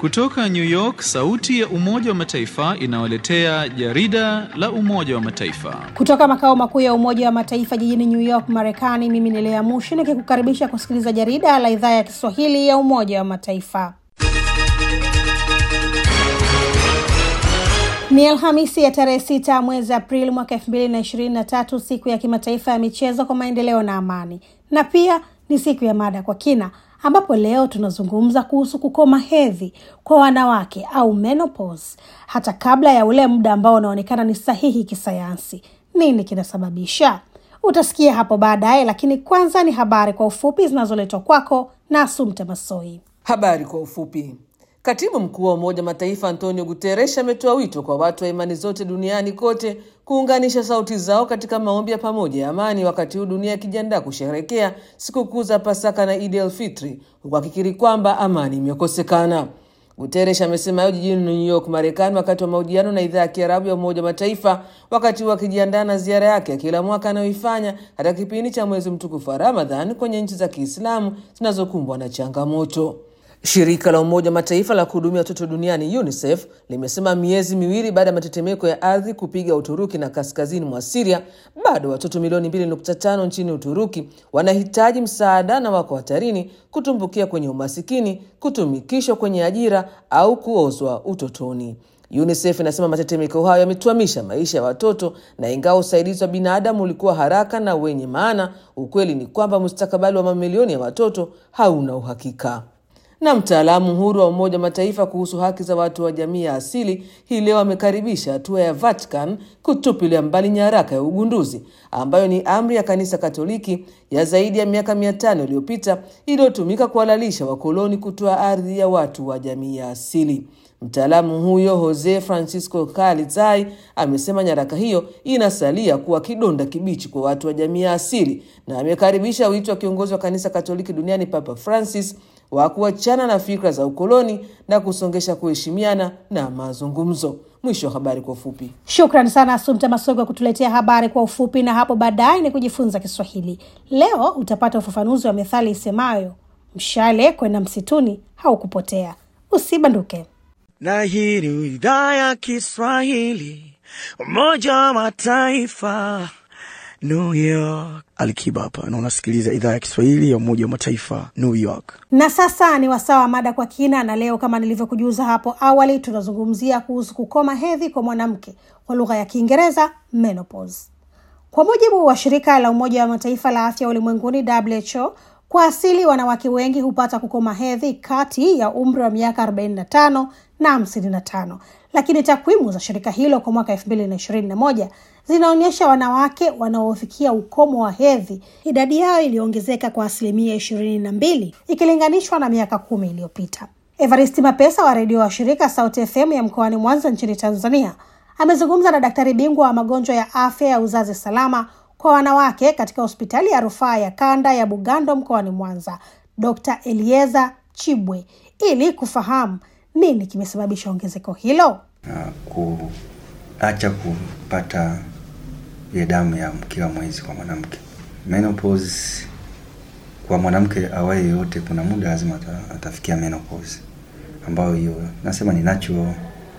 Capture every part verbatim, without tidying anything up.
Kutoka New York, sauti ya Umoja wa Mataifa inawaletea jarida la Umoja wa Mataifa. Kutoka makao makuu ya Umoja wa Mataifa jijini New York, Marekani, mimi ni Lea Mushi nikikukaribisha kusikiliza jarida la idhaa ya Kiswahili ya Umoja wa Mataifa. Ni Alhamisi ya tarehe sita mwezi Aprili mwaka elfu mbili na ishirini na tatu, siku ya kimataifa ya michezo kwa maendeleo na amani. Na pia ni siku ya mada kwa kina, ambapo leo tunazungumza kuhusu kukoma hedhi kwa wanawake au menopause, hata kabla ya ule muda ambao unaonekana ni sahihi kisayansi. Nini kinasababisha? Utasikia hapo baadaye, lakini kwanza ni habari kwa ufupi zinazoletwa kwako na Asumta Masoi. Habari kwa ufupi. Katibu mkuu wa Umoja wa Mataifa Antonio Guterres ametoa wito kwa watu wa imani zote duniani kote kuunganisha sauti zao katika maombi ya pamoja ya amani wakati huu dunia ikijiandaa kusherehekea sikukuu za Pasaka na Eid al-Fitr, huku akikiri kwamba amani imekosekana. Guterres amesema hayo jijini New York, Marekani, wakati wa mahojiano na idhaa ya Kiarabu ya Umoja wa Mataifa, wakati huu akijiandaa na ziara yake ya kila mwaka anayoifanya katika kipindi cha mwezi mtukufu wa Ramadhan kwenye nchi za Kiislamu zinazokumbwa na changamoto. Shirika la Umoja wa Mataifa la kuhudumia watoto duniani UNICEF limesema miezi miwili baada ya matetemeko ya ardhi kupiga Uturuki na kaskazini mwa Syria, bado watoto milioni mbili nukta tano nchini Uturuki wanahitaji msaada na wako hatarini kutumbukia kwenye umasikini, kutumikishwa kwenye ajira au kuozwa utotoni. UNICEF inasema matetemeko hayo yametuamisha maisha ya watoto, na ingawa usaidizi wa binadamu ulikuwa haraka na wenye maana, ukweli ni kwamba mustakabali wa mamilioni ya watoto hauna uhakika. Na mtaalamu huru wa Umoja wa Mataifa kuhusu haki za watu wa jamii ya asili hii leo amekaribisha hatua ya Vatican kutupilia mbali nyaraka ya ugunduzi ambayo ni amri ya Kanisa Katoliki ya zaidi ya miaka mia tano iliyopita iliyotumika kuhalalisha wakoloni kutoa ardhi ya watu wa jamii ya asili. Mtaalamu huyo Jose Francisco Calizai amesema nyaraka hiyo inasalia kuwa kidonda kibichi kwa watu wa jamii ya asili, na amekaribisha wito wa kiongozi wa Kanisa Katoliki duniani Papa Francis wa kuachana na fikra za ukoloni na kusongesha kuheshimiana na mazungumzo. Mwisho habari kwa ufupi. Shukrani sana Asumta Masoi kwa kutuletea habari kwa ufupi, na hapo baadaye ni kujifunza Kiswahili. Leo utapata ufafanuzi wa methali isemayo mshale kwenda msituni haukupotea. Usibanduke. Na hii ni idhaa ya Kiswahili, Umoja wa Mataifa, New York. Alikiba hapa na unasikiliza idhaa ya Kiswahili ya Umoja wa Mataifa, New York. Na sasa ni wasaa wa mada kwa kina, na leo kama nilivyokujuza hapo awali tunazungumzia kuhusu kukoma hedhi kwa mwanamke, kwa lugha ya Kiingereza menopause. Kwa mujibu wa shirika la Umoja wa Mataifa la Afya Ulimwenguni W H O, kwa asili wanawake wengi hupata kukoma hedhi kati ya umri wa miaka arobaini na tano na hamsini na tano. Lakini takwimu za shirika hilo kwa mwaka elfu mbili na ishirini na moja zinaonyesha wanawake wanaofikia ukomo wa hedhi, idadi yao iliongezeka kwa asilimia ishirini na mbili ikilinganishwa na miaka kumi iliyopita. Evaristi Mapesa wa redio wa shirika Sauti F M ya mkoani Mwanza nchini Tanzania amezungumza na daktari bingwa wa magonjwa ya afya ya uzazi salama kwa wanawake katika hospitali ya rufaa ya kanda ya Bugando mkoani Mwanza, Dokta Elieza Chibwe, ili kufahamu nini kimesababisha ongezeko hilo. Uh, kuacha kupata ile damu ya kila mwezi kwa mwanamke. Menopause kwa mwanamke awaye yote, kuna muda lazima atafikia menopause, ambayo hiyo nasema ni natural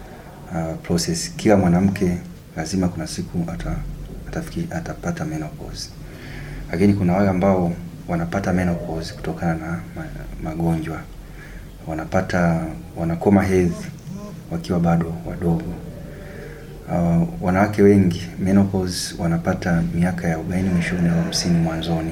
uh, process. Kila mwanamke lazima kuna siku ata atafiki atapata menopause. Lakini kuna wale ambao wanapata menopause kutokana na magonjwa. Wanapata wanakoma hedhi wakiwa bado wadogo. Uh, wanawake wengi menopause wanapata miaka ya arobaini mwishoni na hamsini mwanzoni.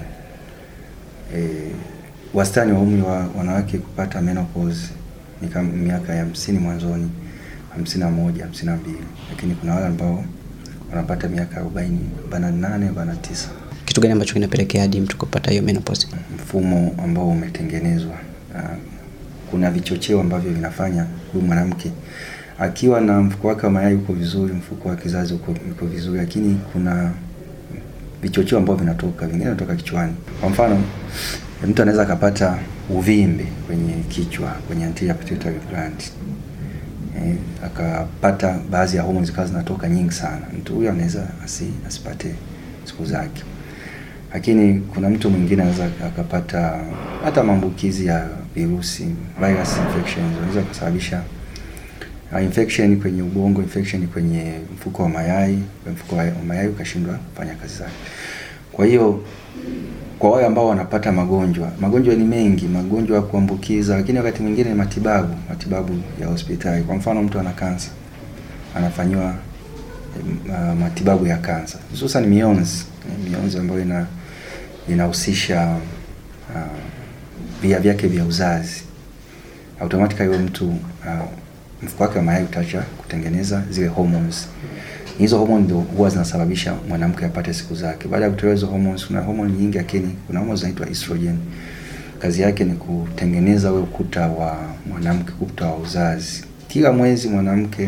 E, wastani wa umri wa wanawake kupata menopause ni kama miaka ya hamsini mwanzoni, hamsini na moja, hamsini na mbili. Lakini kuna wale ambao wanapata miaka arobaini, arobaini na nane, arobaini na tisa. Kitu gani ambacho kinapelekea hadi mtu kupata hiyo menopause? Mfumo ambao umetengenezwa. Uh, kuna vichocheo ambavyo vinafanya huyu mwanamke akiwa na mfuko wake wa mayai uko vizuri, mfuko wa kizazi uko, uko vizuri, lakini kuna vichocheo ambavyo vinatoka, vingine vinatoka kichwani. Kwa mfano, mtu anaweza akapata uvimbe kwenye kichwa, kwenye anterior pituitary gland. Eh, akapata baadhi ya hormones zikawa zinatoka nyingi sana. Mtu huyo anaweza asi, asipate siku zake. Lakini kuna mtu mwingine anaweza akapata hata maambukizi ya virusi, virus infections, inaweza kusababisha uh, infection kwenye ubongo, infection kwenye mfuko wa mayai, mfuko wa mayai ukashindwa kufanya kazi zake. Kwa hiyo kwa wale ambao wanapata magonjwa, magonjwa ni mengi, magonjwa ya kuambukiza, lakini wakati mwingine ni matibabu, matibabu ya hospitali. Kwa mfano mtu ana kansa, anafanywa uh, matibabu ya kansa. Hususan mionzi, mionzi ambayo ina inahusisha uh, via vyake vya uzazi. Automatically huyo mtu uh, mfuko wake wa mayai utaacha kutengeneza zile hormones. Hizo hormones ndio huwa zinasababisha mwanamke apate siku zake. Baada ya kutoa hizo hormones, kuna hormone nyingi, lakini kuna hormones zinaitwa estrogen. Kazi yake ni kutengeneza ule ukuta wa mwanamke, ukuta wa uzazi. Kila mwezi mwanamke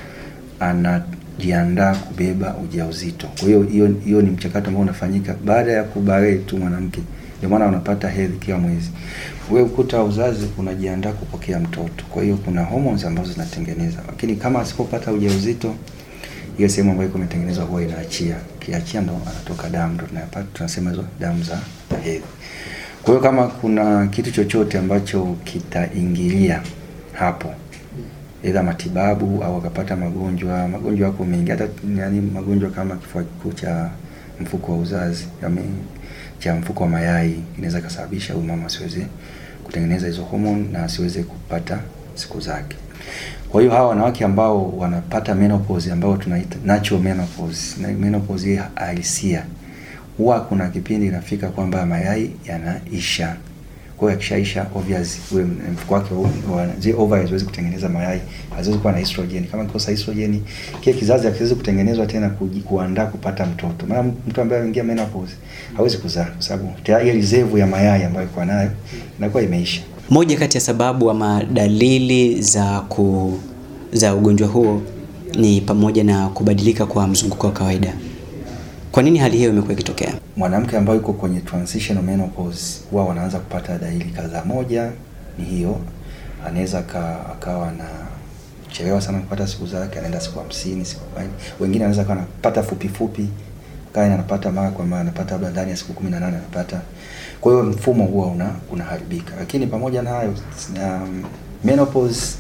anajiandaa kubeba ujauzito. Kwa hiyo hiyo hiyo ni mchakato ambao unafanyika baada ya kubale tu mwanamke. Ndio maana unapata hedhi kila mwezi. Ule ukuta wa uzazi unajiandaa kupokea mtoto. Kwa hiyo kuna hormones ambazo zinatengeneza. Lakini kama asipopata ujauzito, hiyo sehemu ambayo iko imetengenezwa huwa inaachia. Kiachia ndo anatoka damu, ndo tunapata tunasema hizo damu za hedhi. Kwa hiyo kama kuna kitu chochote ambacho kitaingilia hapo, aidha matibabu au akapata magonjwa, magonjwa yako mengi, hata yani magonjwa kama kifua kikuu cha mfuko wa uzazi, yani cha mfuko wa mayai, inaweza kusababisha huyu mama asiweze kutengeneza hizo hormone na asiweze kupata siku zake. Kwa hiyo hawa wanawake ambao wanapata menopause, ambao tunaita natural menopause, na menopause halisia, huwa kuna kipindi inafika kwamba mayai yanaisha. Kwa hiyo yakishaisha, obviously ule mfuko wake wa zile ovaries haiwezi kutengeneza mayai, haziwezi kuwa na estrogen. Kama kikosa estrogen, kile kizazi hakiwezi kutengenezwa tena kuandaa kupata mtoto. Maana mtu ambaye anaingia menopause hawezi kuzaa kwa sababu tayari reserve ya mayai ambayo iko nayo inakuwa imeisha. Moja kati ya sababu ama dalili za ku za ugonjwa huo ni pamoja na kubadilika kwa mzunguko wa kawaida. Kwa nini hali hiyo imekuwa ikitokea? Mwanamke ambaye yuko kwenye transitional menopause huwa wanaanza kupata dalili kadhaa. Moja ni hiyo, anaweza akawa na chelewa sana kupata siku zake, anaenda siku hamsini, siku arobaini. Wengine anaweza akawa anapata fupi fupi, kama anapata mara kwa mara, anapata labda ndani ya siku kumi na nane anapata. Kwa hiyo mfumo huwa una unaharibika. Lakini pamoja na hayo, um, menopause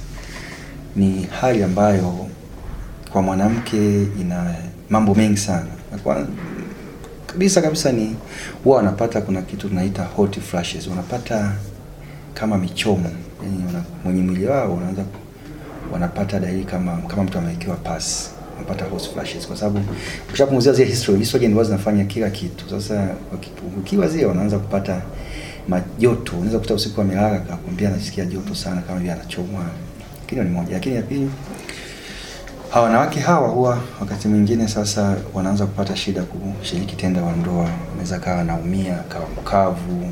ni hali ambayo kwa mwanamke ina mambo mengi sana. Kwa kabisa kabisa ni huwa wanapata kuna kitu tunaita hot flashes. Wanapata kama michomo, yani mwenye mwili wao unaanza wanapata dalili kama kama mtu amewekewa pasi. Wanapata hot flashes kwa sababu ukishapunguzia zile history, estrogen huwa zinafanya kila kitu. Sasa ukiwa zile wanaanza kupata majoto. Unaweza kukuta usiku amelala akakwambia anasikia joto sana kama vile anachomwa. Kile ni moja. Lakini ya pili, hawa wanawake hawa huwa wakati mwingine sasa wanaanza kupata shida kushiriki tendo la ndoa. Anaweza kawa anaumia, kawa mkavu.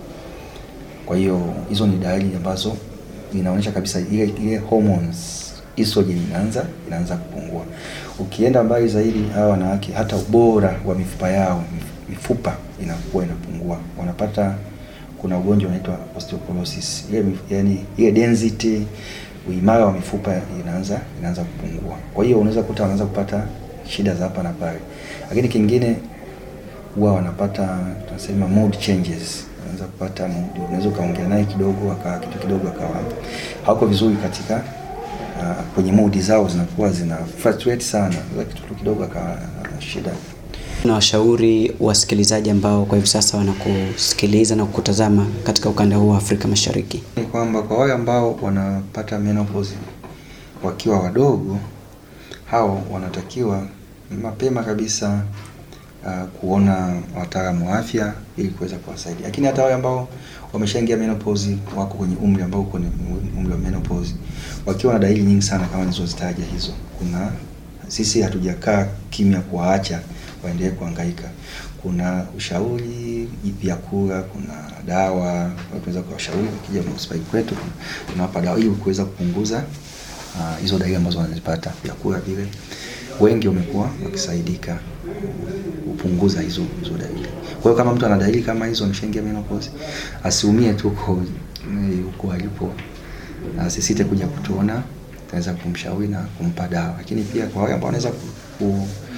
Kwa hiyo hizo ni dalili ambazo inaonyesha kabisa ile ile hormones estrogen inaanza inaanza kupungua. Ukienda mbali zaidi, hawa wanawake hata ubora wa mifupa yao, mifupa inakuwa inapungua. Wanapata kuna ugonjwa unaitwa osteoporosis. Ile yani ile density, uimara wa mifupa inaanza inaanza kupungua. Kwa hiyo unaweza kukuta wanaanza kupata shida za hapa na pale. Lakini kingine huwa wanapata tunasema mood changes. Wanaanza kupata mood. Unaweza kaongea naye kidogo akawa kitu kidogo akawa hauko vizuri katika uh, kwenye mood zao zinakuwa zina fluctuate sana. Kitu kidogo akawa shida. Na washauri wasikilizaji ambao kwa hivi sasa wanakusikiliza na kukutazama katika ukanda huu wa Afrika Mashariki, ni kwamba kwa wale ambao wanapata menopause wakiwa wadogo, hao wanatakiwa mapema kabisa uh, kuona wataalamu wa afya ili kuweza kuwasaidia. Lakini hata wale ambao wameshaingia menopause, wako kwenye umri ambao uko ni umri wa menopause, wakiwa na dalili nyingi sana kama nilizozitaja hizo, kuna sisi hatujakaa kimya kuwaacha waendelee kuhangaika. Kuna ushauri, vyakula, kuna dawa, tunaweza kuwashauri kija hospitali kwetu tunawapa dawa ili kuweza kupunguza uh, hizo dalili ambazo wanazipata. Vyakula vile wengi wamekuwa wakisaidika kupunguza hizo hizo dalili. Kwa hiyo kama mtu ana dalili kama hizo, ameshaingia menopause, asiumie tu huko alipo, asisite kuja kutuona, tunaweza kumshauri na kumpa dawa. Lakini pia kwa wale ambao wanaweza ku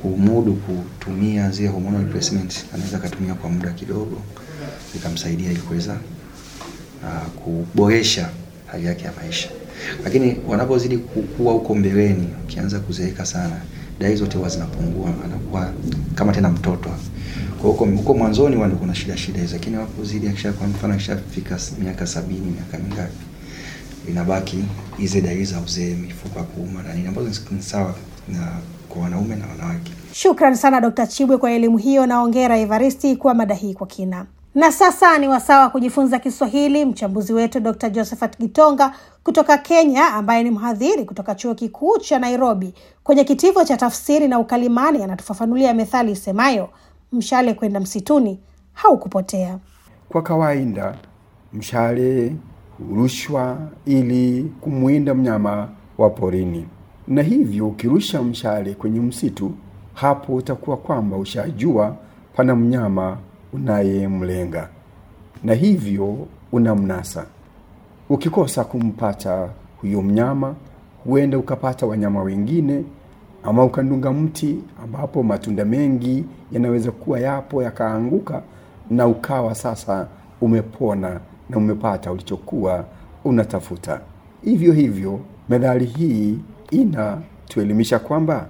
kumudu kutumia zile hormonal replacement, anaweza kutumia kwa muda kidogo ikamsaidia ili kuweza uh, kuboresha hali yake ya maisha. Lakini wanapozidi kukua huko mbeleni, ukianza kuzeeka sana, dai zote huwa zinapungua, anakuwa kama tena mtoto. Kwa huko huko mwanzoni wao kuna shida shida hizo, lakini wanapozidi akisha, kwa mfano akishafika miaka sabini, miaka mingapi, inabaki hizo dai za uzee, mifupa kuuma na nini, ambazo ni sawa na kwa wanaume na wanawake. Shukrani sana Daktari Chibwe kwa elimu hiyo, na hongera Evaristi kwa mada hii kwa kina. Na sasa ni wasawa kujifunza Kiswahili. Mchambuzi wetu Doctor Josephat Gitonga kutoka Kenya, ambaye ni mhadhiri kutoka Chuo Kikuu cha Nairobi kwenye kitivo cha tafsiri na ukalimani, anatufafanulia methali isemayo mshale kwenda msituni haukupotea. Kwa kawaida mshale hurushwa ili kumwinda mnyama wa porini, na hivyo ukirusha mshale kwenye msitu, hapo utakuwa kwamba ushajua pana mnyama unayemlenga, na hivyo unamnasa. Ukikosa kumpata huyo mnyama, huenda ukapata wanyama wengine, ama ukandunga mti ambapo matunda mengi yanaweza kuwa yapo yakaanguka, na ukawa sasa umepona na umepata ulichokuwa unatafuta. Hivyo hivyo methali hii inatuelimisha kwamba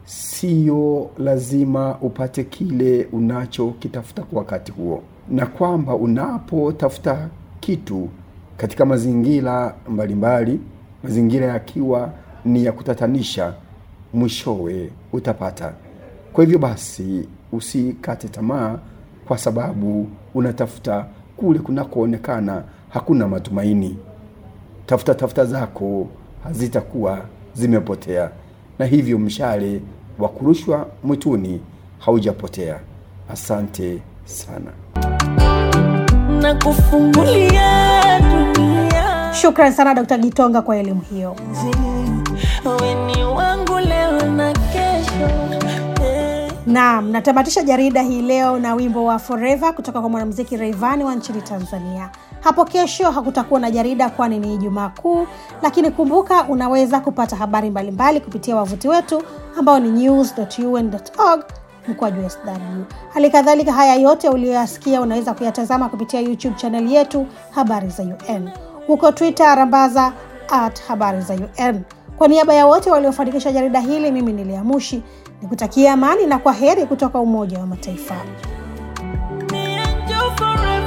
sio lazima upate kile unacho kitafuta kwa wakati huo, na kwamba unapotafuta kitu katika mazingira mbalimbali, mazingira yakiwa ni ya kutatanisha, mwishowe utapata. Kwa hivyo basi usikate tamaa kwa sababu unatafuta kule kunakoonekana hakuna matumaini. Tafuta tafuta zako hazitakuwa zimepotea, na hivyo mshale wa kurushwa mwituni haujapotea. Asante sana. Na kufungulia dunia. Shukrani sana Daktari Gitonga kwa elimu hiyo. Weni wangu leo na kesho. Naam, natamatisha jarida hii leo na wimbo wa Forever kutoka kwa mwanamuziki Rayvanny wa nchini Tanzania. Hapo kesho hakutakuwa na jarida kwani ni Ijumaa Kuu, lakini kumbuka unaweza kupata habari mbalimbali kupitia wavuti wetu ambao ni news dot u n dot org mkwaju S W. Halikadhalika haya yote uliyoyasikia unaweza kuyatazama kupitia YouTube channel yetu Habari za U N. Huko Twitter rambaza at Habari za U N. Kwa niaba ya wote waliofanikisha jarida hili, mimi ni Lea Mushi, nikutakia amani na kwaheri kutoka Umoja wa Mataifa. Me and you forever.